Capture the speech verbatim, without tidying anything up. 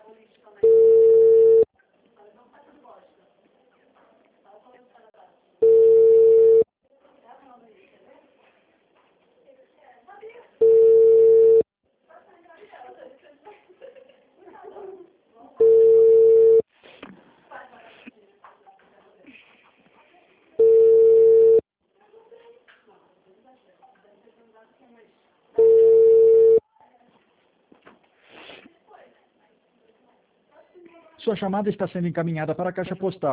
Sua chamada está sendo encaminhada para a caixa postal.